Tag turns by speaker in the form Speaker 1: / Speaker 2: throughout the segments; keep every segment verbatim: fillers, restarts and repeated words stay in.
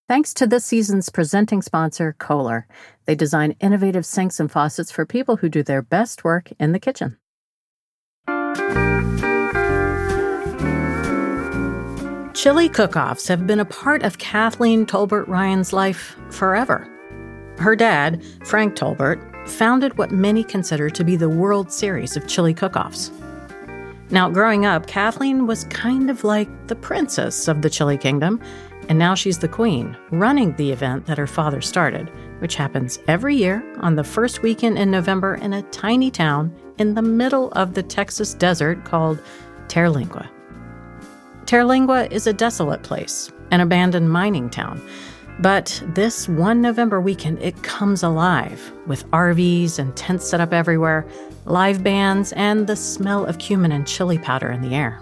Speaker 1: Thanks to this season's presenting sponsor, Kohler. They design innovative sinks and faucets for people who do their best work in the kitchen. Chili cook-offs have been a part of Kathleen Tolbert Ryan's life forever. Her dad, Frank Tolbert, founded what many consider to be the World Series of chili cook-offs. Now, growing up, Kathleen was kind of like the princess of the Chili Kingdom, and now she's the queen, running the event that her father started, which happens every year on the first weekend in November in a tiny town in the middle of the Texas desert called Terlingua. Terlingua is a desolate place, an abandoned mining town. But this one November weekend, it comes alive with R Vs and tents set up everywhere, live bands, and the smell of cumin and chili powder in the air.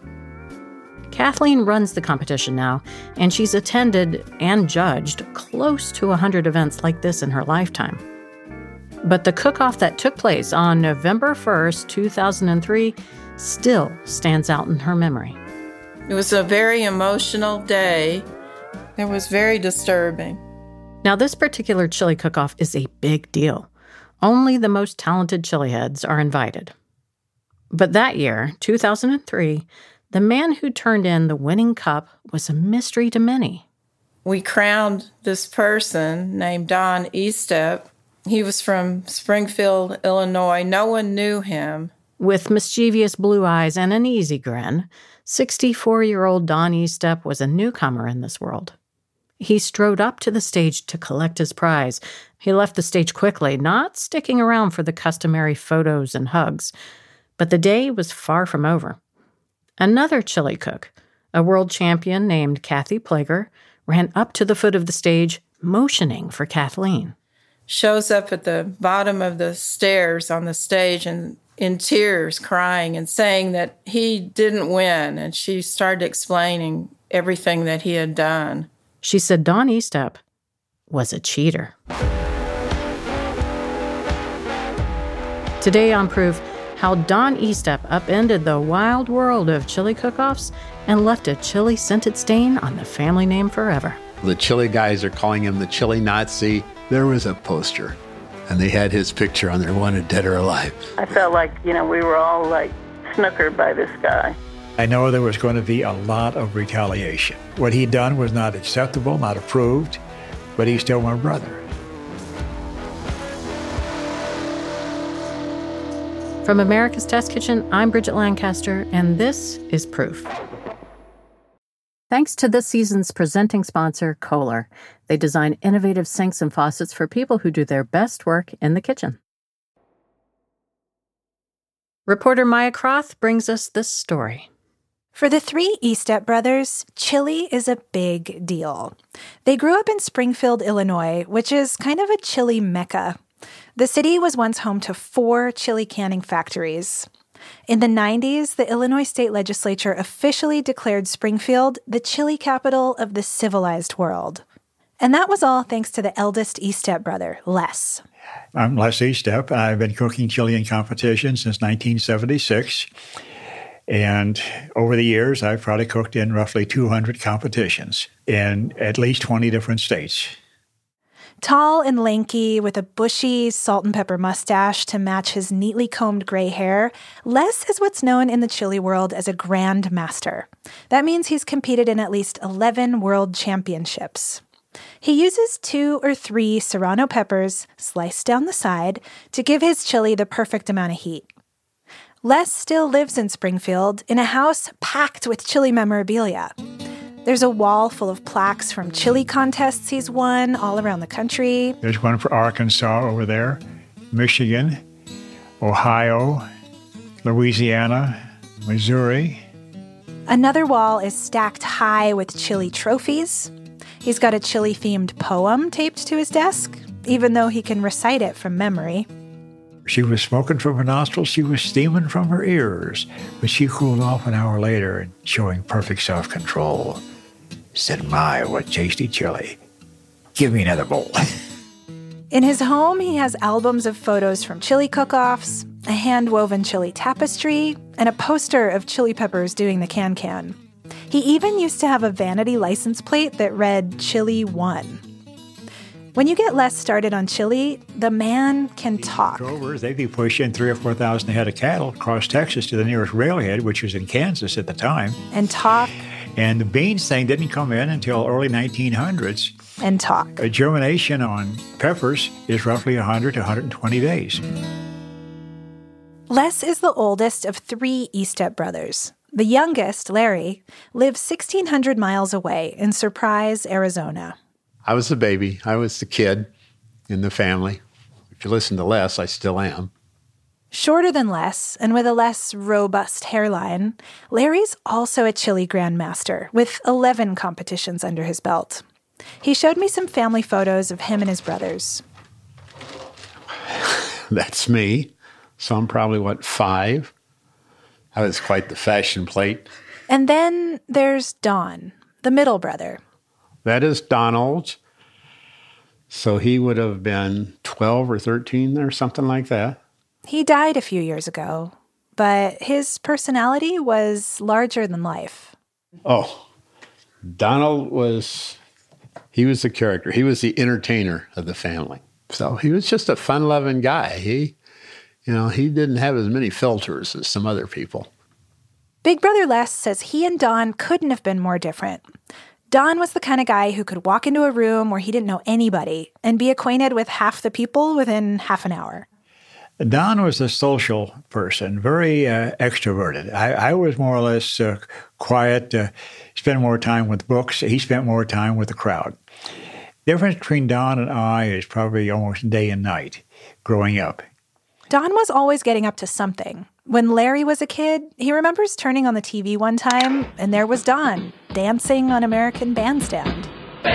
Speaker 1: Kathleen runs the competition now, and she's attended and judged close to one hundred events like this in her lifetime. But the cook-off that took place on November first, two thousand three, still stands out in her memory.
Speaker 2: It was a very emotional day. It was very disturbing.
Speaker 1: Now, this particular chili cook-off is a big deal. Only the most talented chili heads are invited. But that year, two thousand three, the man who turned in the winning cup was a mystery to many.
Speaker 2: We crowned this person named Don Estep. He was from Springfield, Illinois. No one knew him.
Speaker 1: With mischievous blue eyes and an easy grin, sixty-four-year-old Don Estep was a newcomer in this world. He strode up to the stage to collect his prize. He left the stage quickly, not sticking around for the customary photos and hugs. But the day was far from over. Another chili cook, a world champion named Kathy Plager, ran up to the foot of the stage, motioning for Kathleen.
Speaker 2: Shows up at the bottom of the stairs on the stage and in tears, crying and saying that he didn't win. And she started explaining everything that he had done.
Speaker 1: She said Don Estep was a cheater. Today on Proof, how Don Estep upended the wild world of chili cook-offs and left a chili-scented stain on the family name forever.
Speaker 3: The chili guys are calling him the chili Nazi. There was a poster, and they had his picture on there, wanted dead or alive.
Speaker 4: I felt like, you know, we were all like snookered by this guy.
Speaker 5: I know there was going to be a lot of retaliation. What he'd done was not acceptable, not approved, but he's still my brother.
Speaker 1: From America's Test Kitchen, I'm Bridget Lancaster, and this is Proof. Thanks to this season's presenting sponsor, Kohler. They design innovative sinks and faucets for people who do their best work in the kitchen. Reporter Maya Croth brings us this story.
Speaker 6: For the three Estep brothers, chili is a big deal. They grew up in Springfield, Illinois, which is kind of a chili mecca. The city was once home to four chili canning factories. In the nineties, the Illinois state legislature officially declared Springfield the chili capital of the civilized world. And that was all thanks to the eldest Estep brother, Les.
Speaker 5: I'm Les Estep. I've been cooking chili in competition since nineteen seventy-six. And over the years, I've probably cooked in roughly two hundred competitions in at least twenty different states.
Speaker 6: Tall and lanky, with a bushy salt and pepper mustache to match his neatly combed gray hair, Les is what's known in the chili world as a Grand Master. That means he's competed in at least eleven world championships. He uses two or three serrano peppers, sliced down the side, to give his chili the perfect amount of heat. Les still lives in Springfield, in a house packed with chili memorabilia. There's a wall full of plaques from chili contests he's won all around the country.
Speaker 5: There's one for Arkansas over there, Michigan, Ohio, Louisiana, Missouri.
Speaker 6: Another wall is stacked high with chili trophies. He's got a chili-themed poem taped to his desk, even though he can recite it from memory.
Speaker 5: She was smoking from her nostrils, she was steaming from her ears, but she cooled off an hour later and showing perfect self-control. Said, "My, what tasty chili. Give me another bowl."
Speaker 6: In his home, he has albums of photos from chili cook-offs, a hand-woven chili tapestry, and a poster of chili peppers doing the can-can. He even used to have a vanity license plate that read Chili One. When you get Les started on chili, the man can talk.
Speaker 5: Drovers, they'd be pushing three or four thousand head of cattle across Texas to the nearest railhead, which was in Kansas at the time.
Speaker 6: And talk.
Speaker 5: And the beans thing didn't come in until early nineteen hundreds.
Speaker 6: And talk.
Speaker 5: A germination on peppers is roughly one hundred to one hundred twenty days.
Speaker 6: Les is the oldest of three Estep brothers. The youngest, Larry, lives sixteen hundred miles away in Surprise, Arizona.
Speaker 3: I was the baby. I was the kid in the family. If you listen to Les, I still am.
Speaker 6: Shorter than Les, and with a less robust hairline, Larry's also a chili grandmaster with eleven competitions under his belt. He showed me some family photos of him and his brothers.
Speaker 3: That's me. So I'm probably, what, five? That was quite the fashion plate.
Speaker 6: And then there's Don, the middle brother.
Speaker 3: That is Donald. So he would have been twelve or thirteen or something like that.
Speaker 6: He died a few years ago, but his personality was larger than life.
Speaker 3: Oh, Donald was, he was the character. He was the entertainer of the family. So he was just a fun-loving guy. He, you know, he didn't have as many filters as some other people.
Speaker 6: Big Brother Les says he and Don couldn't have been more different. Don was the kind of guy who could walk into a room where he didn't know anybody and be acquainted with half the people within half an hour.
Speaker 5: Don was a social person, very uh, extroverted. I, I was more or less uh, quiet, uh, spent more time with books. He spent more time with the crowd. The difference between Don and I is probably almost day and night growing up.
Speaker 6: Don was always getting up to something. When Larry was a kid, he remembers turning on the T V one time, and there was Don, dancing on American Bandstand.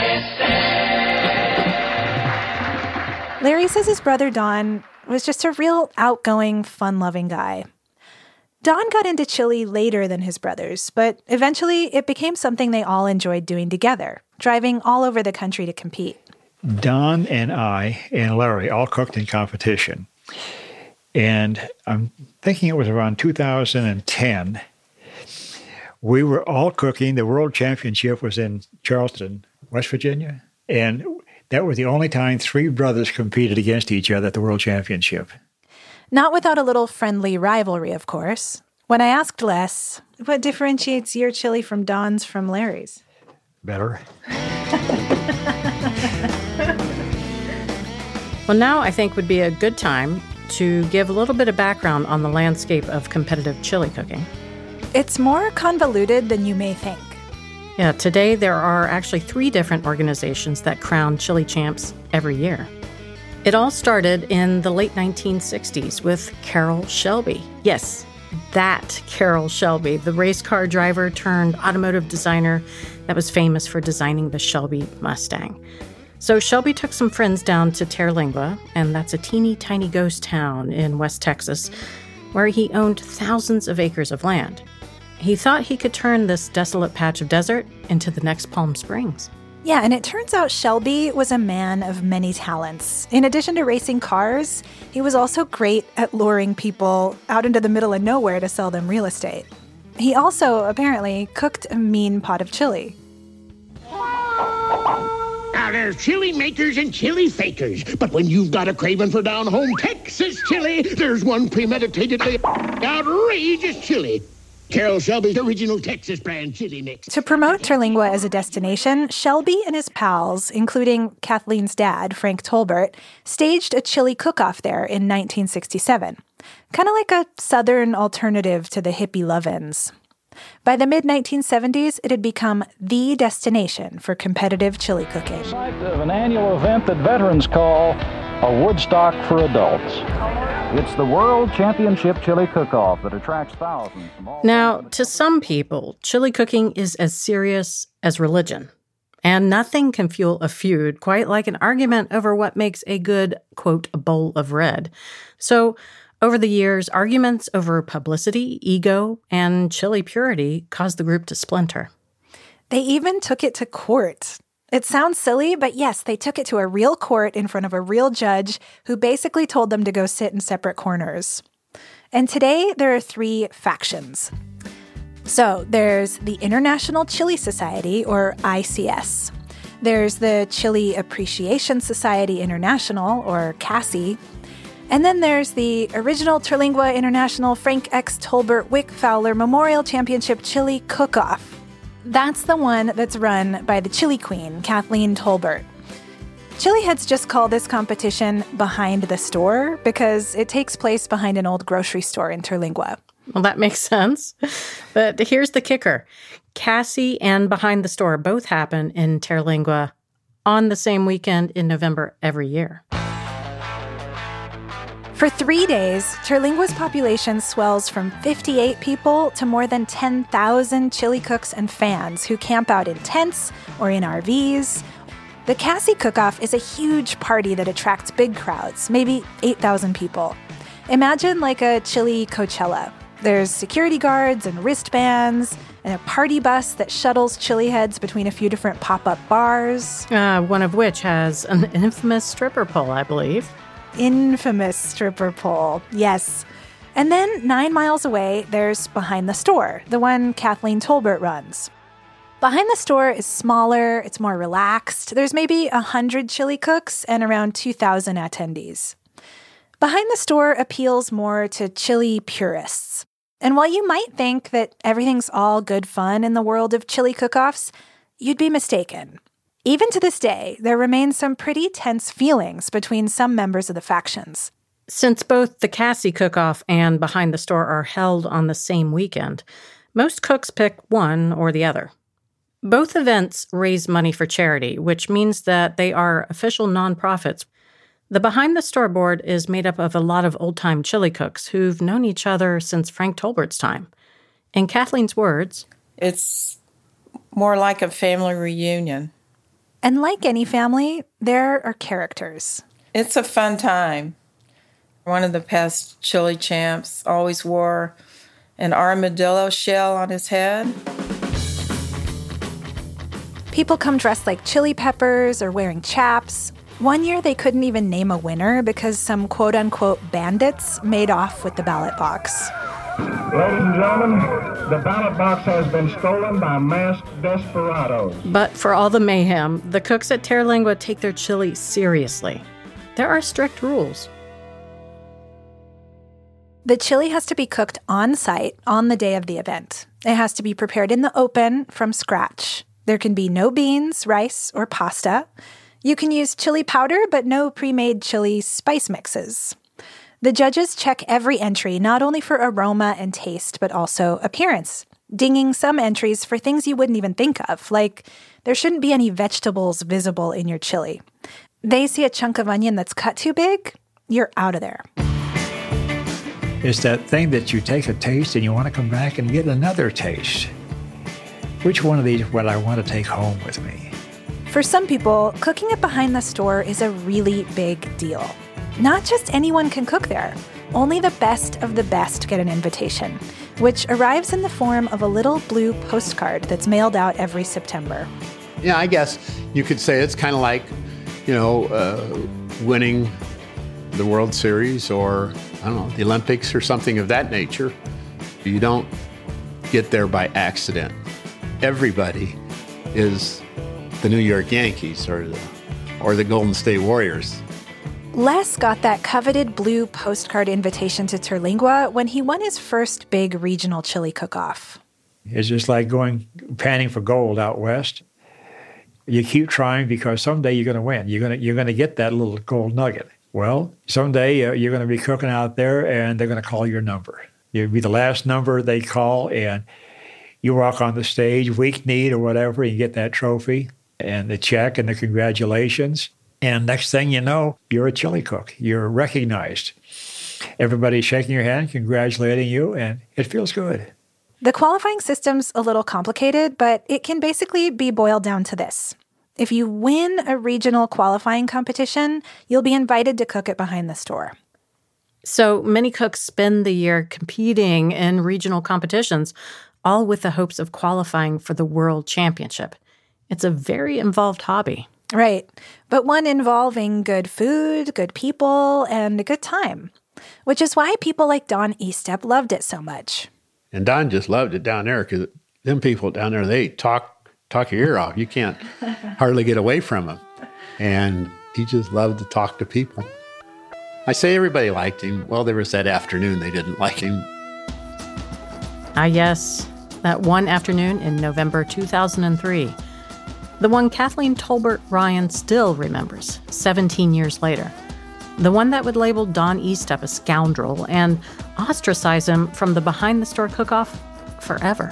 Speaker 6: Bandstand. Larry says his brother Don was just a real outgoing, fun-loving guy. Don got into chili later than his brothers, but eventually it became something they all enjoyed doing together, driving all over the country to compete.
Speaker 5: Don and I and Larry all cooked in competition. And I'm thinking it was around two thousand ten. We were all cooking. The World Championship was in Charleston, West Virginia. And that was the only time three brothers competed against each other at the World Championship.
Speaker 6: Not without a little friendly rivalry, of course. When I asked Les, what differentiates your chili from Don's from Larry's?
Speaker 5: Better.
Speaker 1: Well, now I think would be a good time to give a little bit of background on the landscape of competitive chili cooking.
Speaker 6: It's more convoluted than you may think.
Speaker 1: Yeah, today there are actually three different organizations that crown chili champs every year. It all started in the late nineteen sixties with Carroll Shelby. Yes, that Carroll Shelby, the race car driver turned automotive designer that was famous for designing the Shelby Mustang. So Shelby took some friends down to Terlingua, and that's a teeny tiny ghost town in West Texas, where he owned thousands of acres of land. He thought he could turn this desolate patch of desert into the next Palm Springs.
Speaker 6: Yeah, and it turns out Shelby was a man of many talents. In addition to racing cars, he was also great at luring people out into the middle of nowhere to sell them real estate. He also, apparently, cooked a mean pot of chili.
Speaker 7: Now, there's chili makers and chili fakers, but when you've got a craving for down-home Texas chili, there's one premeditatedly outrageous chili. Carroll Shelby's original Texas brand chili mix.
Speaker 6: To promote Terlingua as a destination, Shelby and his pals, including Kathleen's dad, Frank Tolbert, staged a chili cook-off there in nineteen sixty-seven. Kind of like a southern alternative to the hippie Love-Ins. By the mid nineteen seventies, it had become the destination for competitive chili cooking.
Speaker 8: Site of an annual event that veterans call a Woodstock for adults. It's the World Championship Chili Cook-Off that attracts thousands from all
Speaker 1: Now, to some people, chili cooking is as serious as religion. And nothing can fuel a feud quite like an argument over what makes a good, quote, a bowl of red. So, over the years, arguments over publicity, ego, and chili purity caused the group to splinter.
Speaker 6: They even took it to court. It sounds silly, but yes, they took it to a real court in front of a real judge who basically told them to go sit in separate corners. And today, there are three factions. So there's the International Chili Society, or I C S. There's the Chili Appreciation Society International, or C A S I. And then there's the original Terlingua International Frank X. Tolbert Wick Fowler Memorial Championship Chili Cook-Off. That's the one that's run by the Chili Queen, Kathleen Tolbert. Chili heads just call this competition Behind the Store because it takes place behind an old grocery store in Terlingua.
Speaker 1: Well, that makes sense. But here's the kicker. C A S I and Behind the Store both happen in Terlingua on the same weekend in November every year.
Speaker 6: For three days, Terlingua's population swells from fifty-eight people to more than ten thousand chili cooks and fans who camp out in tents or in R Vs. The C A S I Cook-Off is a huge party that attracts big crowds, maybe eight thousand people. Imagine like a chili Coachella. There's security guards and wristbands and a party bus that shuttles chili heads between a few different pop-up bars.
Speaker 1: Uh, one of which has an infamous stripper pole, I believe.
Speaker 6: Infamous stripper pole, yes. And then nine miles away, there's Behind the Store, the one Kathleen Tolbert runs. Behind the Store is smaller, it's more relaxed. There's maybe one hundred chili cooks and around two thousand attendees. Behind the Store appeals more to chili purists. And while you might think that everything's all good fun in the world of chili cook-offs, you'd be mistaken. Even to this day, there remain some pretty tense feelings between some members of the factions.
Speaker 1: Since both the C A S I Cook-Off and Behind the Store are held on the same weekend, most cooks pick one or the other. Both events raise money for charity, which means that they are official nonprofits. The Behind the Store board is made up of a lot of old-time chili cooks who've known each other since Frank Tolbert's time. In Kathleen's words,
Speaker 2: it's more like a family reunion.
Speaker 6: And like any family, there are characters.
Speaker 2: It's a fun time. One of the past chili champs always wore an armadillo shell on his head.
Speaker 6: People come dressed like chili peppers or wearing chaps. One year they couldn't even name a winner because some quote-unquote bandits made off with the ballot box.
Speaker 9: Ladies and gentlemen, the ballot box has been stolen by masked desperados.
Speaker 1: But for all the mayhem, the cooks at Terlingua take their chili seriously. There are strict rules.
Speaker 6: The chili has to be cooked on site on the day of the event. It has to be prepared in the open from scratch. There can be no beans, rice, or pasta. You can use chili powder, but no pre-made chili spice mixes. The judges check every entry, not only for aroma and taste, but also appearance, dinging some entries for things you wouldn't even think of, like there shouldn't be any vegetables visible in your chili. They see a chunk of onion that's cut too big, you're out of there.
Speaker 5: It's that thing that you take a taste and you want to come back and get another taste. Which one of these would I want to take home with me?
Speaker 6: For some people, cooking at Behind the Store is a really big deal. Not just anyone can cook there. Only the best of the best get an invitation, which arrives in the form of a little blue postcard that's mailed out every September.
Speaker 3: Yeah, I guess you could say it's kind of like, you know, uh, winning the World Series or, I don't know, the Olympics or something of that nature. You don't get there by accident. Everybody is the New York Yankees or the, or the Golden State Warriors.
Speaker 6: Les got that coveted blue postcard invitation to Terlingua when he won his first big regional chili cook-off.
Speaker 5: It's just like going panning for gold out west. You keep trying because someday you're going to win. You're going to you're going to get that little gold nugget. Well, someday uh, you're going to be cooking out there, and they're going to call your number. You'll be the last number they call, and you walk on the stage, weak-kneed or whatever, and you get that trophy and the check and the congratulations. And next thing you know, you're a chili cook. You're recognized. Everybody's shaking your hand, congratulating you, and it feels good.
Speaker 6: The qualifying system's a little complicated, but it can basically be boiled down to this. If you win a regional qualifying competition, you'll be invited to cook it Behind the Store.
Speaker 1: So many cooks spend the year competing in regional competitions, all with the hopes of qualifying for the World Championship. It's a very involved hobby.
Speaker 6: Right, but one involving good food, good people, and a good time, which is why people like Don Estep loved it so much.
Speaker 3: And Don just loved it down there because them people down there, they talk, talk your ear off. You can't hardly get away from them. And he just loved to talk to people. I say everybody liked him. Well, there was that afternoon they didn't like him.
Speaker 1: Ah, yes, that one afternoon in November two thousand three. The one Kathleen Tolbert Ryan still remembers seventeen years later. The one that would label Don Eastup a scoundrel and ostracize him from the behind-the-store cook-off forever.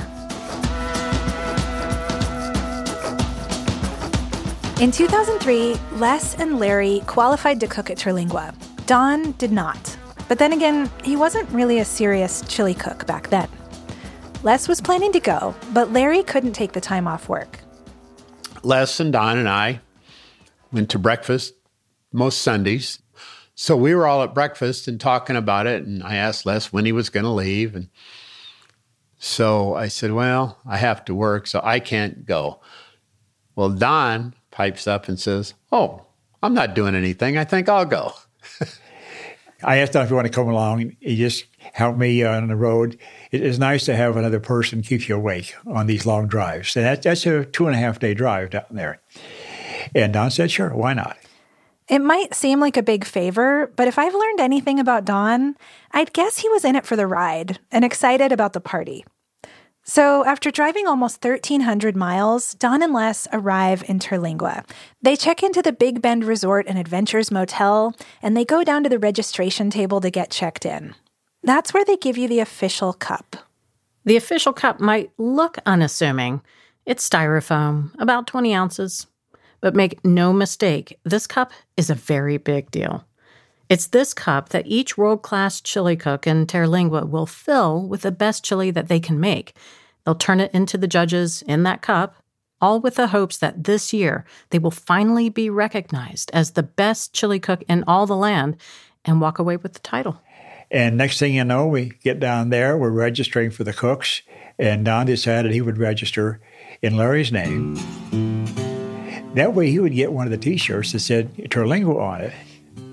Speaker 6: In two thousand three, Les and Larry qualified to cook at Terlingua. Don did not. But then again, he wasn't really a serious chili cook back then. Les was planning to go, but Larry couldn't take the time off work.
Speaker 3: Les and Don and I went to breakfast most Sundays. So we were all at breakfast and talking about it, and I asked Les when he was going to leave. And so I said, well, I have to work, so I can't go. Well, Don pipes up and says, oh, I'm not doing anything. I think I'll go.
Speaker 5: I asked him if he wanted to come along. He just helped me on the road. It is nice to have another person keep you awake on these long drives. And that, that's a two and a half day drive down there. And Don said, sure, why not?
Speaker 6: It might seem like a big favor, but if I've learned anything about Don, I'd guess he was in it for the ride and excited about the party. So after driving almost thirteen hundred miles, Don and Les arrive in Terlingua. They check into the Big Bend Resort and Adventures Motel, and they go down to the registration table to get checked in. That's where they give you the official cup.
Speaker 1: The official cup might look unassuming. It's styrofoam, about twenty ounces. But make no mistake, this cup is a very big deal. It's this cup that each world-class chili cook in Terlingua will fill with the best chili that they can make. They'll turn it into the judges in that cup, all with the hopes that this year they will finally be recognized as the best chili cook in all the land and walk away with the title.
Speaker 5: And next thing you know, we get down there, we're registering for the cooks, and Don decided he would register in Larry's name. That way he would get one of the T-shirts that said Terlingua on it.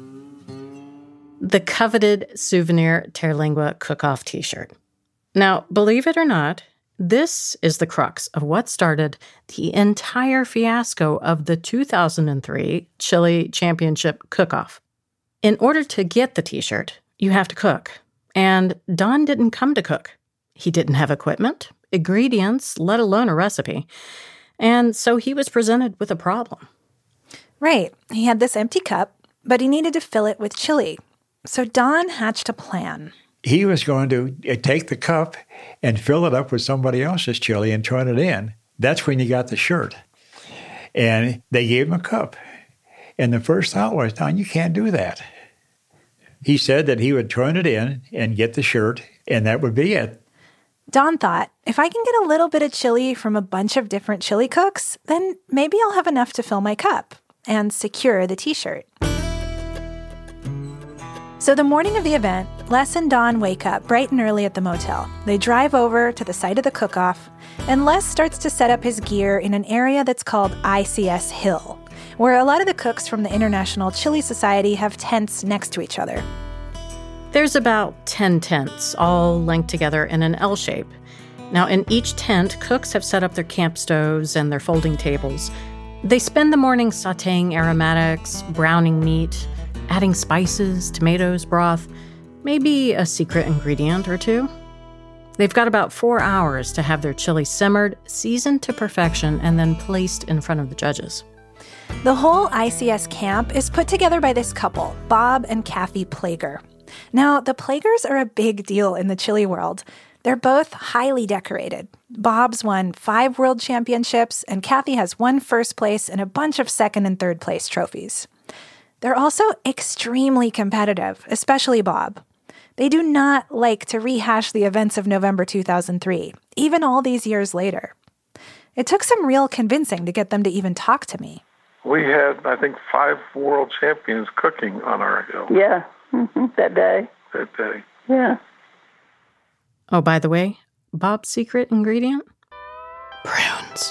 Speaker 1: The coveted souvenir Terlingua cook-off T-shirt. Now, believe it or not, this is the crux of what started the entire fiasco of the two thousand three Chili Championship cook-off. In order to get the T-shirt, you have to cook. And Don didn't come to cook. He didn't have equipment, ingredients, let alone a recipe. And so he was presented with a problem.
Speaker 6: Right. He had this empty cup, but he needed to fill it with chili. So Don hatched a plan.
Speaker 5: He was going to take the cup and fill it up with somebody else's chili and turn it in. That's when you got the shirt. And they gave him a cup. And the first thought was, Don, you can't do that. He said that he would turn it in and get the shirt, and that would be it.
Speaker 6: Don thought, if I can get a little bit of chili from a bunch of different chili cooks, then maybe I'll have enough to fill my cup and secure the T-shirt. So the morning of the event, Les and Don wake up bright and early at the motel. They drive over to the site of the cook-off, and Les starts to set up his gear in an area that's called I C S Hill, where a lot of the cooks from the International Chili Society have tents next to each other.
Speaker 1: There's about ten tents, all linked together in an L shape. Now, in each tent, cooks have set up their camp stoves and their folding tables. They spend the morning sautéing aromatics, browning meat, adding spices, tomatoes, broth, maybe a secret ingredient or two. They've got about four hours to have their chili simmered, seasoned to perfection, and then placed in front of the judges.
Speaker 6: The whole I C S camp is put together by this couple, Bob and Kathy Plager. Now, the Plagers are a big deal in the chili world. They're both highly decorated. Bob's won five world championships, and Kathy has one first place and a bunch of second and third place trophies. They're also extremely competitive, especially Bob. They do not like to rehash the events of November two thousand three, even all these years later. It took some real convincing to get them to even talk to me.
Speaker 10: We had, I think, five world champions cooking on our hill.
Speaker 4: Yeah, mm-hmm. that day.
Speaker 10: That day.
Speaker 4: Yeah.
Speaker 1: Oh, by the way, Bob's secret ingredient? Prunes.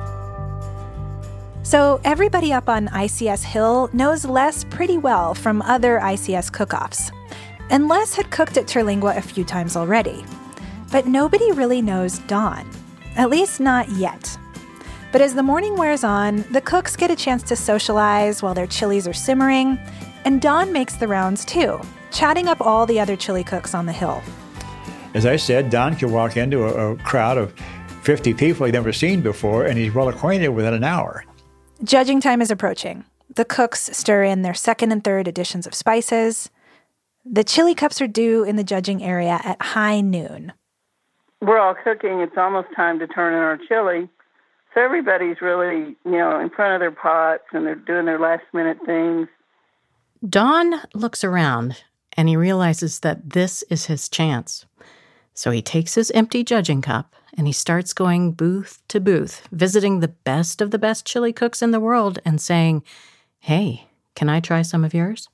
Speaker 6: So everybody up on I C S Hill knows Les pretty well from other I C S cook-offs. And Les had cooked at Terlingua a few times already. But nobody really knows Don, at least not yet. But as the morning wears on, the cooks get a chance to socialize while their chilies are simmering, and Don makes the rounds too, chatting up all the other chili cooks on the hill.
Speaker 5: As I said, Don can walk into a, a crowd of fifty people he'd never seen before, and he's well acquainted within an hour.
Speaker 6: Judging time is approaching. The cooks stir in their second and third additions of spices. The chili cups are due in the judging area at high noon.
Speaker 4: We're all cooking. It's almost time to turn in our chili. So everybody's really, you know, in front of their pots, and they're doing their last-minute things.
Speaker 1: Don looks around, and he realizes that this is his chance. So he takes his empty judging cup, and he starts going booth to booth, visiting the best of the best chili cooks in the world and saying, "Hey, can I try some of yours?"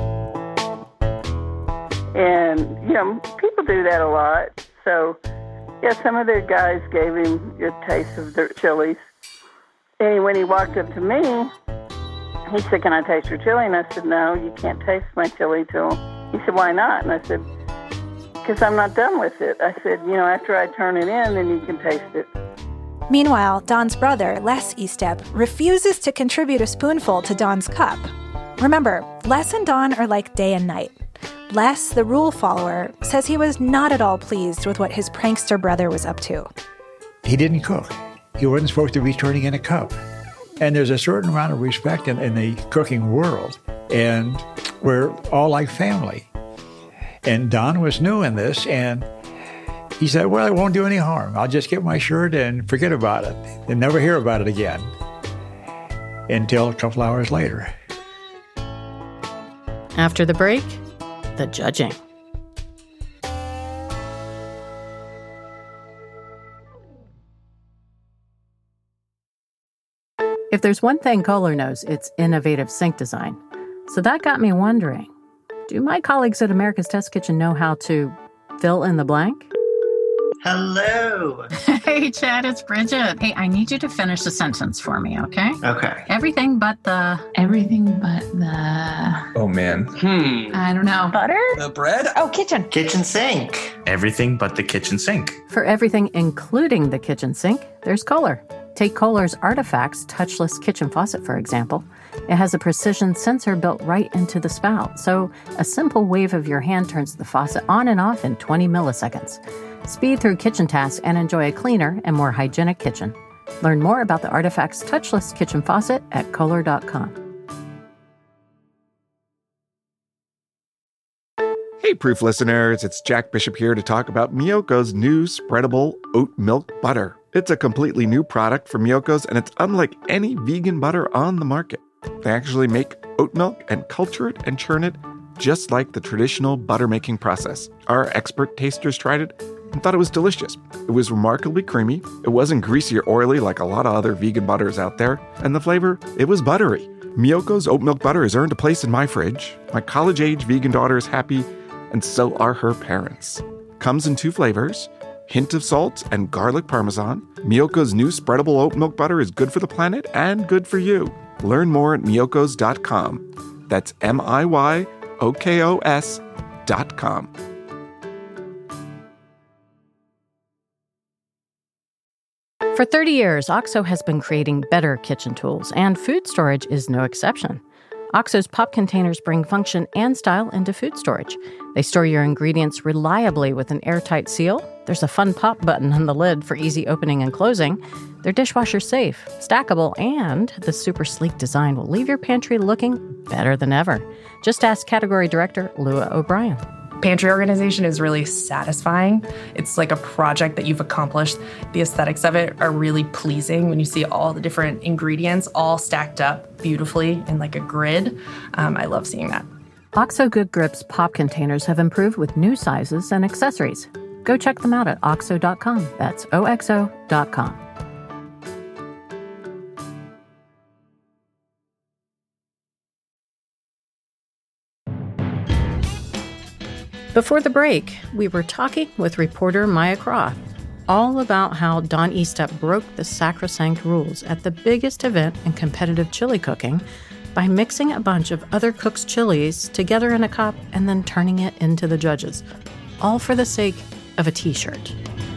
Speaker 4: And, you know, people do that a lot. So, yeah, some of their guys gave him a taste of their chilies. And when he walked up to me, he said, "Can I taste your chili?" And I said, "No, you can't taste my chili till..." He said, "Why not?" And I said, "Because I'm not done with it." I said, "You know, after I turn it in, then you can taste it."
Speaker 6: Meanwhile, Don's brother, Les Estep, refuses to contribute a spoonful to Don's cup. Remember, Les and Don are like day and night. Les, the rule follower, says he was not at all pleased with what his prankster brother was up to.
Speaker 5: He didn't cook. He wasn't supposed to be turning in a cup. And there's a certain amount of respect in, in the cooking world, and we're all like family. And Don was new in this, and he said, "Well, it won't do any harm. I'll just get my shirt and forget about it and never hear about it again." Until a couple hours later.
Speaker 1: After the break, the judging. If there's one thing Kohler knows, it's innovative sink design. So that got me wondering, do my colleagues at America's Test Kitchen know how to fill in the blank?
Speaker 11: Hello.
Speaker 12: Hey, Chad, it's Bridget. Hey, I need you to finish the sentence for me, okay?
Speaker 11: Okay.
Speaker 12: Everything but the... Everything but the...
Speaker 11: Oh, man. Hmm.
Speaker 12: I don't know.
Speaker 13: Butter?
Speaker 11: The bread?
Speaker 13: Oh, kitchen.
Speaker 11: Kitchen sink. Everything but the kitchen sink.
Speaker 1: For everything including the kitchen sink, there's Kohler. Take Kohler's Artifacts touchless kitchen faucet, for example. It has a precision sensor built right into the spout, so a simple wave of your hand turns the faucet on and off in twenty milliseconds. Speed through kitchen tasks and enjoy a cleaner and more hygienic kitchen. Learn more about the Artifacts touchless kitchen faucet at Kohler dot com.
Speaker 14: Hey, Proof listeners, it's Jack Bishop here to talk about Miyoko's new spreadable oat milk butter. It's a completely new product from Miyoko's, and it's unlike any vegan butter on the market. They actually make oat milk and culture it and churn it just like the traditional butter-making process. Our expert tasters tried it and thought it was delicious. It was remarkably creamy. It wasn't greasy or oily like a lot of other vegan butters out there. And the flavor, it was buttery. Miyoko's oat milk butter has earned a place in my fridge. My college-age vegan daughter is happy, and so are her parents. Comes in two flavors, hint of salt and garlic parmesan. Miyoko's new spreadable oat milk butter is good for the planet and good for you. Learn more at miyokos dot com. That's M I Y O K O S dot com.
Speaker 1: For thirty years, OXO has been creating better kitchen tools, and food storage is no exception. OXO's pop containers bring function and style into food storage. They store your ingredients reliably with an airtight seal. There's a fun pop button on the lid for easy opening and closing. They're dishwasher safe, stackable, and the super sleek design will leave your pantry looking better than ever. Just ask category director Lua O'Brien.
Speaker 15: Pantry organization is really satisfying. It's like a project that you've accomplished. The aesthetics of it are really pleasing when you see all the different ingredients all stacked up beautifully in like a grid. Um, I love seeing that.
Speaker 1: OXO Good Grips pop containers have improved with new sizes and accessories. Go check them out at oxo dot com. That's O X O dot com. Before the break, we were talking with reporter Maya Croft all about how Don Estep broke the sacrosanct rules at the biggest event in competitive chili cooking by mixing a bunch of other cooks' chilies together in a cup and then turning it into the judges, all for the sake of a t-shirt.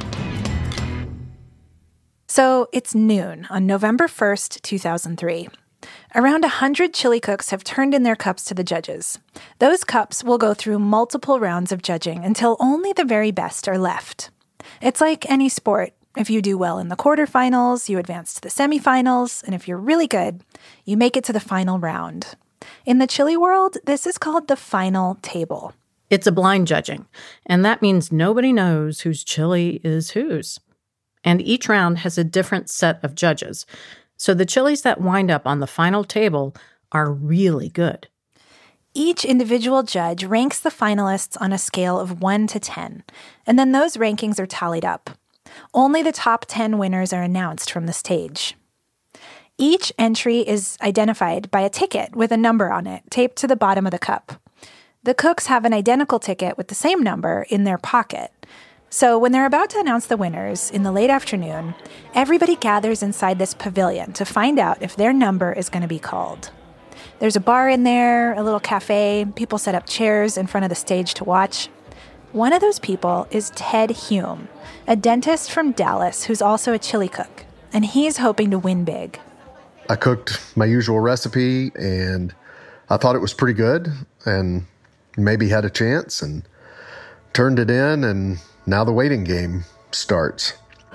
Speaker 6: So it's noon on November first, two thousand three. Around one hundred chili cooks have turned in their cups to the judges. Those cups will go through multiple rounds of judging until only the very best are left. It's like any sport. If you do well in the quarterfinals, you advance to the semifinals, and if you're really good, you make it to the final round. In the chili world, this is called the final table.
Speaker 1: It's a blind judging, and that means nobody knows whose chili is whose. And each round has a different set of judges. So the chilies that wind up on the final table are really good.
Speaker 6: Each individual judge ranks the finalists on a scale of one to ten, and then those rankings are tallied up. Only the top ten winners are announced from the stage. Each entry is identified by a ticket with a number on it taped to the bottom of the cup. The cooks have an identical ticket with the same number in their pocket. So when they're about to announce the winners in the late afternoon, everybody gathers inside this pavilion to find out if their number is going to be called. There's a bar in there, a little cafe, people set up chairs in front of the stage to watch. One of those people is Ted Hume, a dentist from Dallas who's also a chili cook, and he's hoping to win big.
Speaker 13: I cooked my usual recipe, and I thought it was pretty good, and maybe had a chance, and turned it in, and now the waiting game starts.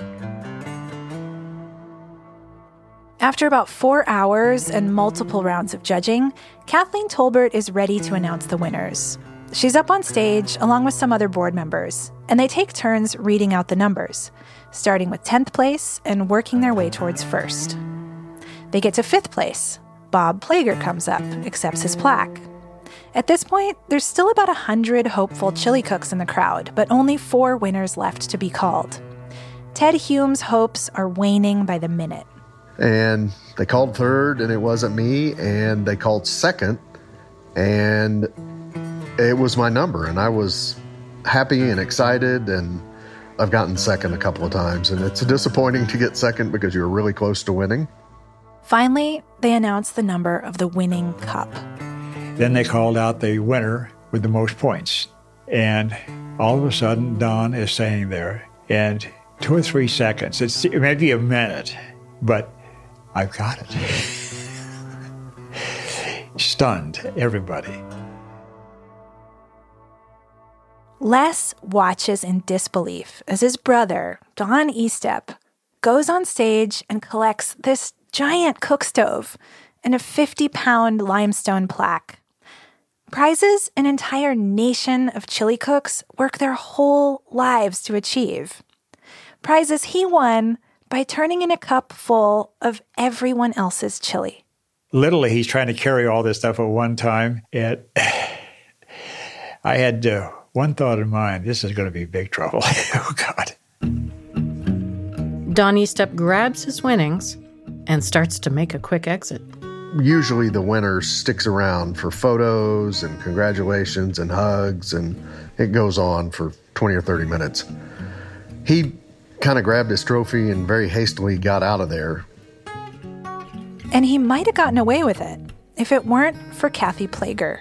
Speaker 6: After about four hours and multiple rounds of judging, Kathleen Tolbert is ready to announce the winners. She's up on stage along with some other board members, and they take turns reading out the numbers, starting with tenth place and working their way towards first. They get to fifth place. Bob Plager comes up, accepts his plaque. At this point, there's still about one hundred hopeful chili cooks in the crowd, but only four winners left to be called. Ted Hume's hopes are waning by the minute.
Speaker 13: And they called third, and it wasn't me, and they called second, and it was my number, and I was happy and excited, and I've gotten second a couple of times, and it's disappointing to get second because you're really close to winning.
Speaker 6: Finally, they announced the number of the winning cup.
Speaker 5: Then they called out the winner with the most points. And all of a sudden, Don is saying there, and two or three seconds, it's, it may be a minute, but I've got it. Stunned everybody.
Speaker 6: Les watches in disbelief as his brother, Don Estep, goes on stage and collects this giant cook stove and a fifty-pound limestone plaque. Prizes an entire nation of chili cooks work their whole lives to achieve. Prizes he won by turning in a cup full of everyone else's chili.
Speaker 5: Literally, he's trying to carry all this stuff at one time. And I had uh, one thought in mind. This is going to be big trouble. Oh, God.
Speaker 1: Don Estep grabs his winnings and starts to make a quick exit.
Speaker 13: Usually the winner sticks around for photos and congratulations and hugs, and it goes on for twenty or thirty minutes. He kind of grabbed his trophy and very hastily got out of there.
Speaker 6: And he might have gotten away with it if it weren't for Kathy Plager.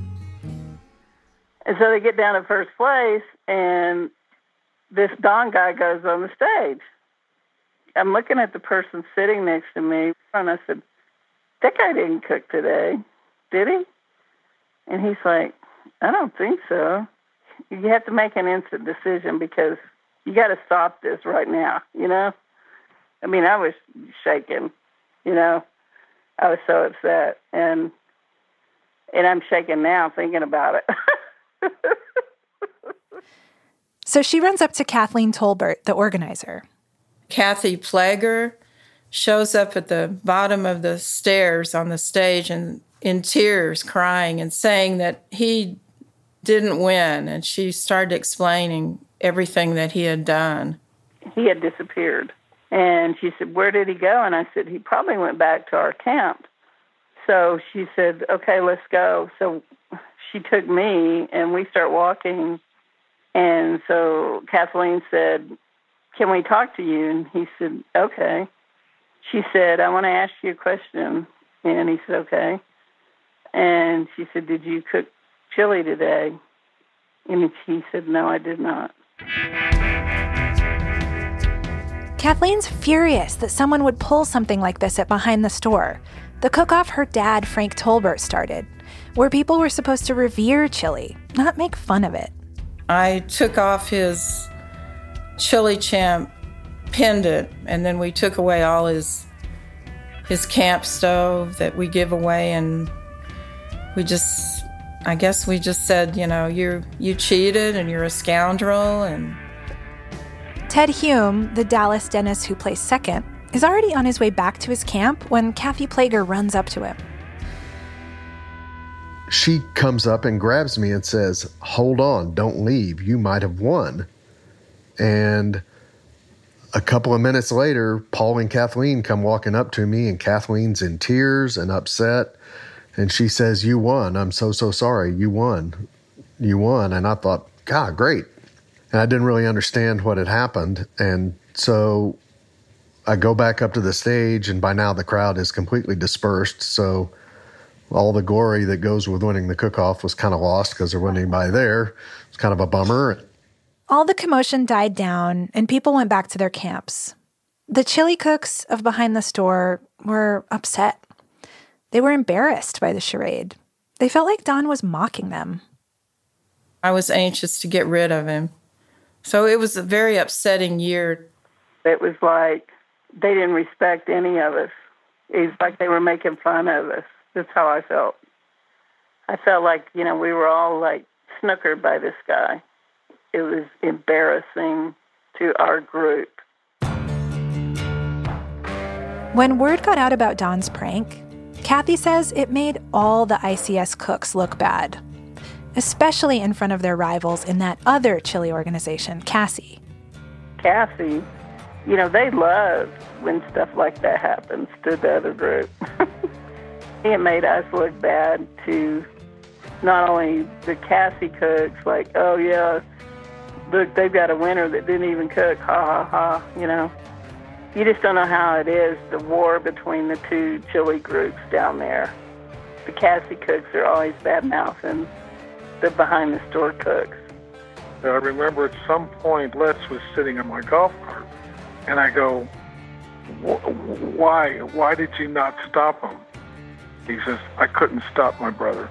Speaker 4: And so they get down to first place, and this Don guy goes on the stage. I'm looking at the person sitting next to me, and I said, that guy didn't cook today, did he? And he's like, I don't think so. You have to make an instant decision because you got to stop this right now, you know? I mean, I was shaking, you know? I was so upset, and and I'm shaking now thinking about it.
Speaker 6: So she runs up to Kathleen Tolbert, the organizer.
Speaker 2: Kathy Plager shows up at the bottom of the stairs on the stage and in tears, crying and saying that he didn't win. And she started explaining everything that he had done.
Speaker 4: He had disappeared. And she said, where did he go? And I said, he probably went back to our camp. So she said, okay, let's go. So she took me, and we start walking. And so Kathleen said, can we talk to you? And he said, okay. She said, I want to ask you a question. And he said, okay. And she said, did you cook chili today? And he said, no, I did not.
Speaker 6: Kathleen's furious that someone would pull something like this at Behind the Store, the cook-off her dad, Frank Tolbert, started, where people were supposed to revere chili, not make fun of it.
Speaker 2: I took off his Chili Champ pendant, and then we took away all his his camp stove that we give away, and we just, I guess we just said, you know, you you cheated and you're a scoundrel. And
Speaker 6: Ted Hume, the Dallas dentist who placed second, is already on his way back to his camp when Kathy Plager runs up to him.
Speaker 13: She comes up and grabs me and says, "Hold on, don't leave. You might have won." And a couple of minutes later, Paul and Kathleen come walking up to me, and Kathleen's in tears and upset. And she says, "You won. I'm so, so sorry. You won. You won." And I thought, God, great. And I didn't really understand what had happened. And so I go back up to the stage, and by now the crowd is completely dispersed. So all the glory that goes with winning the cook-off was kind of lost because there wasn't anybody there. It's kind of a bummer.
Speaker 6: All the commotion died down, and people went back to their camps. The chili cooks of Behind the Store were upset. They were embarrassed by the charade. They felt like Don was mocking them.
Speaker 2: I was anxious to get rid of him. So it was a very upsetting year.
Speaker 4: It was like they didn't respect any of us. It was like they were making fun of us. That's how I felt. I felt like, you know, we were all like snookered by this guy. It was embarrassing to our group.
Speaker 6: When word got out about Don's prank, Kathy says it made all the I C S cooks look bad, especially in front of their rivals in that other chili organization, Cassie.
Speaker 4: Cassie, you know, they love when stuff like that happens to the other group. It made us look bad to not only the Cassie cooks, like, oh, yeah, look, they've got a winner that didn't even cook, ha, ha, ha, you know. You just don't know how it is, the war between the two chili groups down there. The Cassie cooks are always bad-mouthing the behind-the-store cooks.
Speaker 10: I remember at some point Les was sitting in my golf cart, and I go, why? Why did you not stop him? He says, I couldn't stop my brother.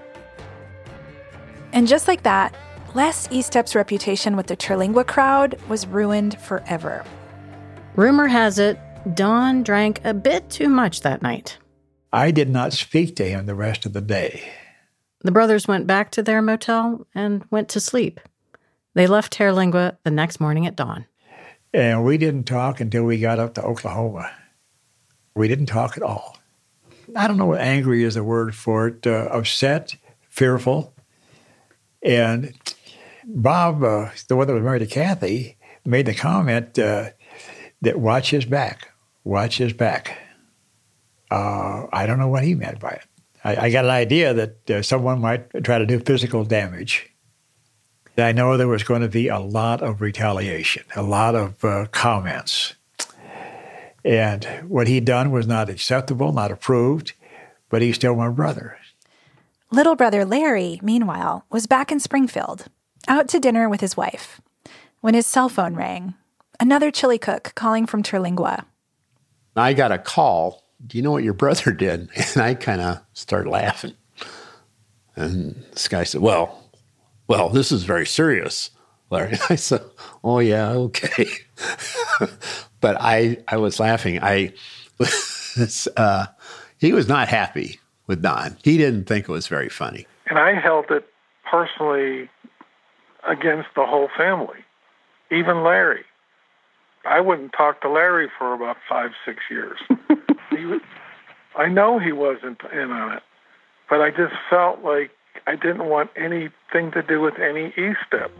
Speaker 6: And just like that, Les Estep's reputation with the Terlingua crowd was ruined forever.
Speaker 1: Rumor has it, Don drank a bit too much that night.
Speaker 5: I did not speak to him the rest of the day.
Speaker 1: The brothers went back to their motel and went to sleep. They left Terlingua the next morning at dawn.
Speaker 5: And we didn't talk until we got up to Oklahoma. We didn't talk at all. I don't know what angry is the word for it, uh, upset, fearful. And Bob, uh, the one that was married to Kathy, made the comment uh, that watch his back, watch his back. Uh, I don't know what he meant by it. I, I got an idea that uh, someone might try to do physical damage. I know there was going to be a lot of retaliation, a lot of uh, comments. And what he'd done was not acceptable, not approved, but he's still my brother.
Speaker 6: Little brother Larry, meanwhile, was back in Springfield, out to dinner with his wife, when his cell phone rang. Another chili cook calling from Terlingua.
Speaker 3: I got a call. Do you know what your brother did? And I kind of started laughing. And this guy said, well, well, this is very serious, Larry. I said, oh, yeah, okay. But I, I was laughing. I, uh, he was not happy with Don. He didn't think it was very funny.
Speaker 10: And I held it personally against the whole family, even Larry. I wouldn't talk to Larry for about five, six years. he was, I know he wasn't in on it, but I just felt like I didn't want anything to do with any E-step.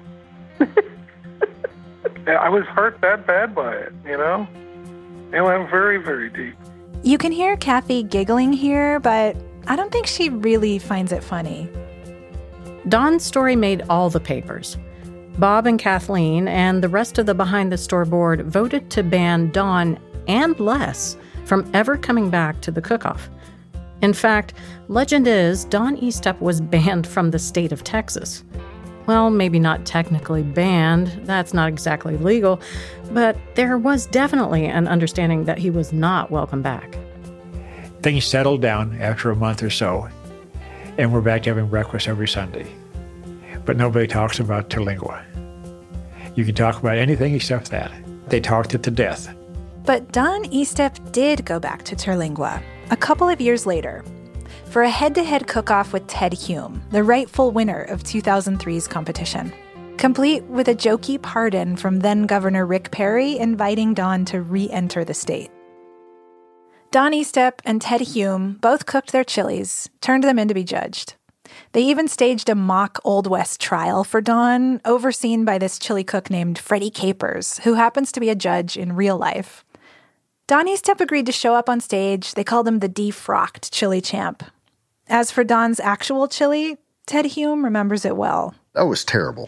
Speaker 10: I was hurt that bad by it, you know? It went very, very deep.
Speaker 6: You can hear Kathy giggling here, but I don't think she really finds it funny.
Speaker 1: Don's story made all the papers. Bob and Kathleen and the rest of the Behind the Store board voted to ban Don and Les from ever coming back to the cook-off. In fact, legend is Don Estep was banned from the state of Texas. Well, maybe not technically banned, that's not exactly legal, but there was definitely an understanding that he was not welcome back.
Speaker 5: Things settled down after a month or so, and we're back to having breakfast every Sunday. But nobody talks about Terlingua. You can talk about anything except that. They talked it to death.
Speaker 6: But Don Estep did go back to Terlingua a couple of years later for a head-to-head cook-off with Ted Hume, the rightful winner of two thousand three's competition, complete with a jokey pardon from then-Governor Rick Perry inviting Don to re-enter the state. Don Estep and Ted Hume both cooked their chilies, turned them in to be judged. They even staged a mock Old West trial for Don, overseen by this chili cook named Freddie Capers, who happens to be a judge in real life. Don Estep agreed to show up on stage. They called him the defrocked chili champ. As for Don's actual chili, Ted Hume remembers it well.
Speaker 13: That was terrible.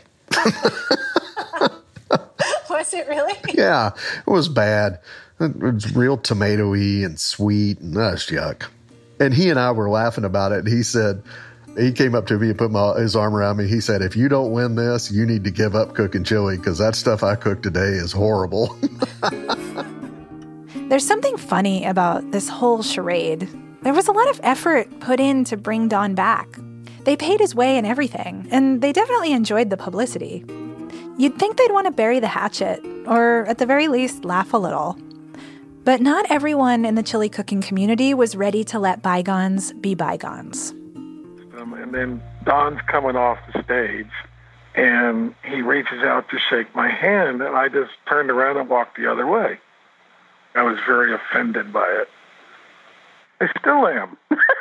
Speaker 6: Was it really?
Speaker 13: Yeah, it was bad. It was real tomatoey and sweet, and that's yuck. And he and I were laughing about it. He said, he came up to me and put my, his arm around me. He said, if you don't win this, you need to give up cooking chili because that stuff I cooked today is horrible.
Speaker 6: There's something funny about this whole charade. There was a lot of effort put in to bring Don back. They paid his way and everything, and they definitely enjoyed the publicity. You'd think they'd want to bury the hatchet, or at the very least, laugh a little. But not everyone in the chili cooking community was ready to let bygones be bygones.
Speaker 10: Um, and then Don's coming off the stage, and he reaches out to shake my hand, and I just turned around and walked the other way. I was very offended by it. I still am.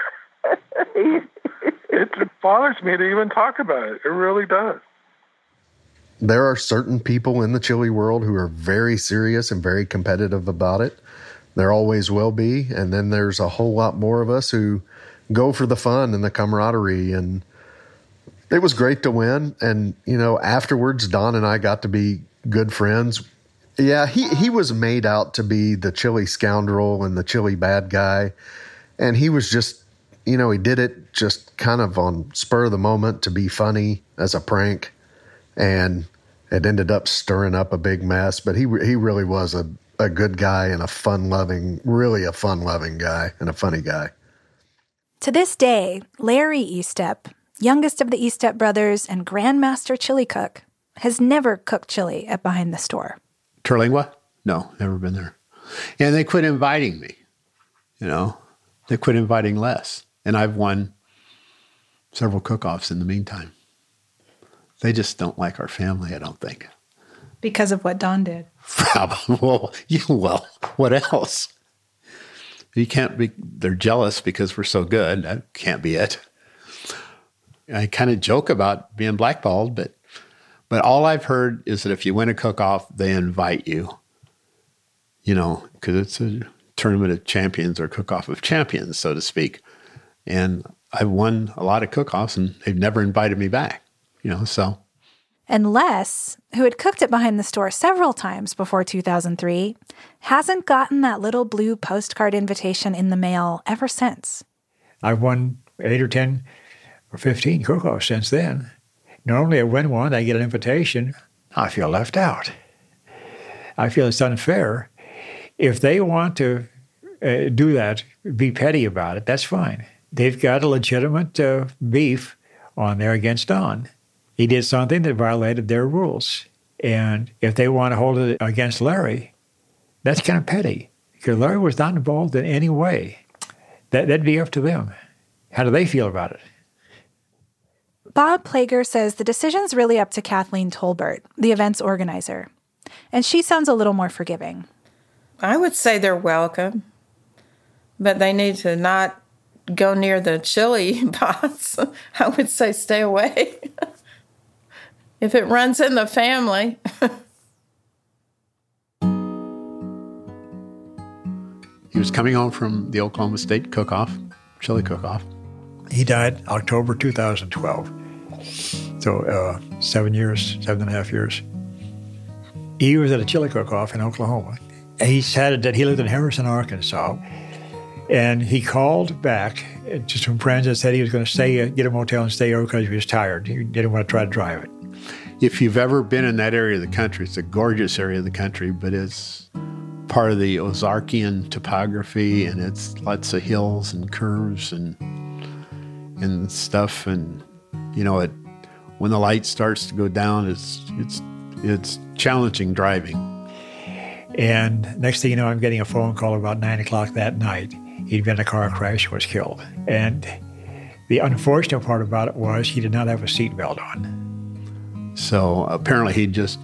Speaker 10: It bothers me to even talk about it. It really does.
Speaker 13: There are certain people in the chili world who are very serious and very competitive about it. There always will be. And then there's a whole lot more of us who go for the fun and the camaraderie. And it was great to win. And, you know, afterwards, Don and I got to be good friends. Yeah, he, he was made out to be the chili scoundrel and the chili bad guy. And he was just, you know, he did it just kind of on spur of the moment to be funny as a prank. And it ended up stirring up a big mess. But he he really was a, a good guy and a fun-loving, really a fun-loving guy and a funny guy.
Speaker 6: To this day, Larry Estep, youngest of the Estep brothers and grandmaster chili cook, has never cooked chili at Behind the Store.
Speaker 3: Terlingua? No, never been there. And they quit inviting me, you know. They quit inviting Les. And I've won several cook-offs in the meantime. They just don't like our family, I don't think.
Speaker 6: Because of what Don did.
Speaker 3: Probably. Well, you, well, what else? You can't be, they're jealous because we're so good. That can't be it. I kind of joke about being blackballed, but but all I've heard is that if you win a cook-off, they invite you. You know, because it's a tournament of champions or cook-off of champions, so to speak. And I've won a lot of cook-offs, and they've never invited me back, you know, so.
Speaker 6: And Les, who had cooked at Behind the Store several times before two thousand three, hasn't gotten that little blue postcard invitation in the mail ever since.
Speaker 5: I've won eight or ten or fifteen cook-offs since then. Normally I win one, I get an invitation. I feel left out. I feel it's unfair. If they want to uh, do that, be petty about it, that's fine. They've got a legitimate uh, beef on there against Don. He did something that violated their rules. And if they want to hold it against Larry, that's kind of petty, because Larry was not involved in any way. That, that'd be up to them. How do they feel about it?
Speaker 6: Bob Plager says the decision's really up to Kathleen Tolbert, the event's organizer. And she sounds a little more forgiving.
Speaker 2: I would say they're welcome, but they need to not go near the chili pots. I would say stay away. If it runs in the family.
Speaker 3: He was coming home from the Oklahoma State cook-off, chili cook-off.
Speaker 5: He died October two thousand twelve. So uh, seven years, seven and a half years. He was at a chili cook-off in Oklahoma. He said that he lived in Harrison, Arkansas, and he called back to some friends and said he was going to stay, get a motel and stay over because he was tired. He didn't want to try to drive it.
Speaker 3: if you've ever been in that area of the country, it's a gorgeous area of the country, but it's part of the Ozarkian topography, and it's lots of hills and curves and and stuff. And you know, it when the light starts to go down, it's it's it's challenging driving.
Speaker 5: And next thing you know, I'm getting a phone call about nine o'clock that night. He'd been in a car crash, was killed. And the unfortunate part about it was he did not have a seatbelt on.
Speaker 3: So apparently he just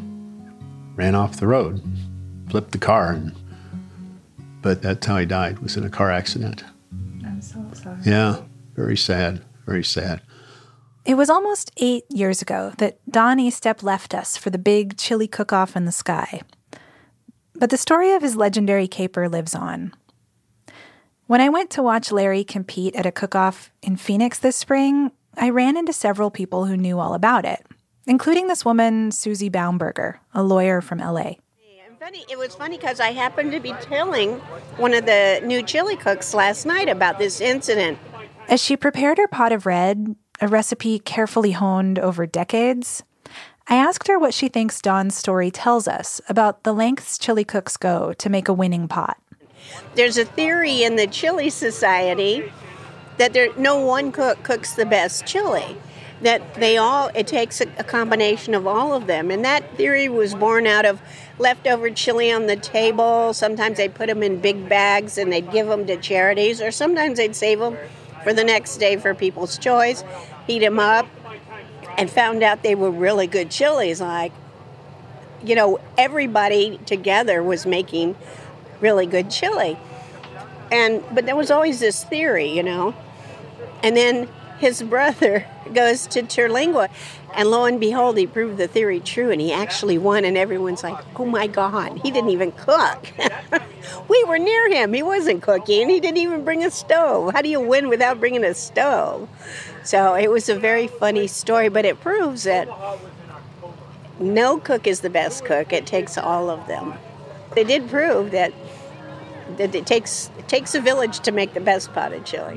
Speaker 3: ran off the road, flipped the car, and but that's how he died, was in a car accident.
Speaker 6: I'm so sorry.
Speaker 3: Yeah, very sad, very sad.
Speaker 6: It was almost eight years ago that Don Estep left us for the big chili cook-off in the sky. But the story of his legendary caper lives on. When I went to watch Larry compete at a cook-off in Phoenix this spring, I ran into several people who knew all about it, including this woman, Susie Baumberger, a lawyer from L A.
Speaker 16: Funny, it was funny because I happened to be telling one of the new chili cooks last night about this incident.
Speaker 6: As she prepared her pot of red, a recipe carefully honed over decades, I asked her what she thinks Don's story tells us about the lengths chili cooks go to make a winning pot.
Speaker 16: There's a theory in the Chili Society that there no one cook cooks the best chili. That they all, it takes a, a combination of all of them. And that theory was born out of leftover chili on the table. Sometimes they'd put them in big bags and they'd give them to charities, or sometimes they'd save them for the next day for people's choice, heat them up, and found out they were really good chilies. Like, you know, everybody together was making really good chili. And but there was always this theory, you know. And then his brother goes to Terlingua, and lo and behold, he proved the theory true, and he actually won, and everyone's like, oh my God, he didn't even cook. We were near him. He wasn't cooking. He didn't even bring a stove. How do you win without bringing a stove? So it was a very funny story, but it proves that no cook is the best cook. It takes all of them. They did prove that, that it takes it takes a village to make the best potted chili.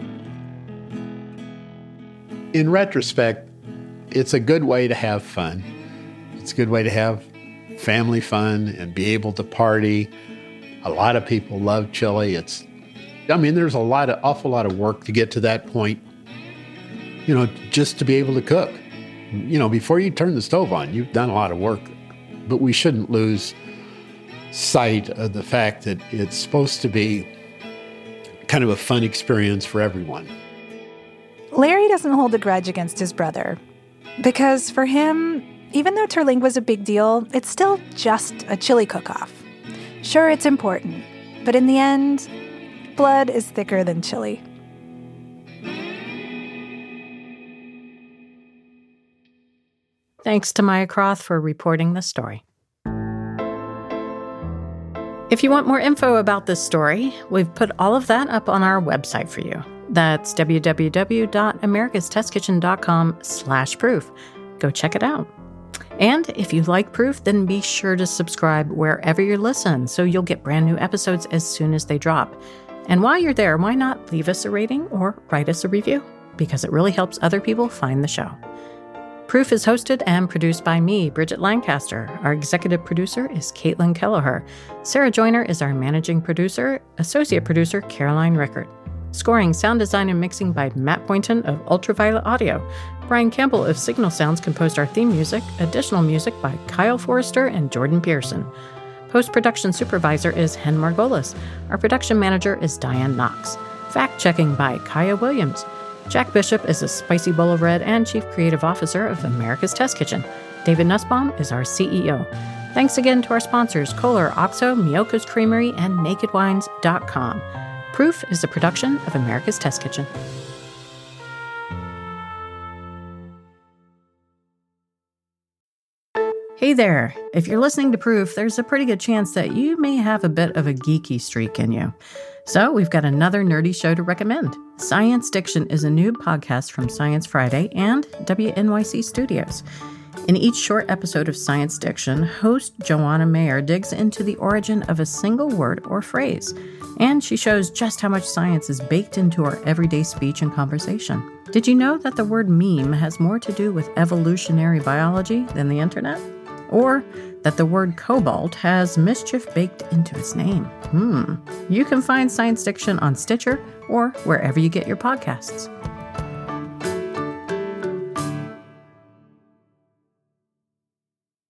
Speaker 3: In retrospect, it's a good way to have fun. It's a good way to have family fun and be able to party. A lot of people love chili. It's, I mean, there's a lot of, awful lot of work to get to that point, you know, just to be able to cook. You know, before you turn the stove on, you've done a lot of work. But we shouldn't lose sight of the fact that it's supposed to be kind of a fun experience for everyone.
Speaker 6: Larry doesn't hold a grudge against his brother, because for him, even though Terlingua was a big deal, it's still just a chili cook-off. Sure, it's important, but in the end, blood is thicker than chili.
Speaker 1: Thanks to Maya Croth for reporting this story. If you want more info about this story, we've put all of that up on our website for you. That's www.americastestkitchen.com slash proof. Go check it out. And if you like Proof, then be sure to subscribe wherever you listen so you'll get brand new episodes as soon as they drop. And while you're there, why not leave us a rating or write us a review? Because it really helps other people find the show. Proof is hosted and produced by me, Bridget Lancaster. Our executive producer is Caitlin Kelleher. Sarah Joyner is our managing producer. Associate producer, Caroline Rickard. Scoring, sound design, and mixing by Matt Boynton of Ultraviolet Audio. Brian Campbell of Signal Sounds composed our theme music. Additional music by Kyle Forrester and Jordan Pearson. Post-production supervisor is Hen Margolis. Our production manager is Diane Knox. Fact-checking by Kaya Williams. Jack Bishop is a spicy bowl of red and Chief Creative Officer of America's Test Kitchen. David Nussbaum is our C E O. Thanks again to our sponsors, Kohler, Oxo, Miyoko's Creamery, and naked wines dot com. Proof is a production of America's Test Kitchen. Hey there. If you're listening to Proof, there's a pretty good chance that you may have a bit of a geeky streak in you. So we've got another nerdy show to recommend. Science Diction is a new podcast from Science Friday and W N Y C Studios. In each short episode of Science Diction, host Joanna Mayer digs into the origin of a single word or phrase, and she shows just how much science is baked into our everyday speech and conversation. Did you know that the word meme has more to do with evolutionary biology than the internet? Or that the word cobalt has mischief baked into its name? Hmm. You can find Science Diction on Stitcher or wherever you get your podcasts.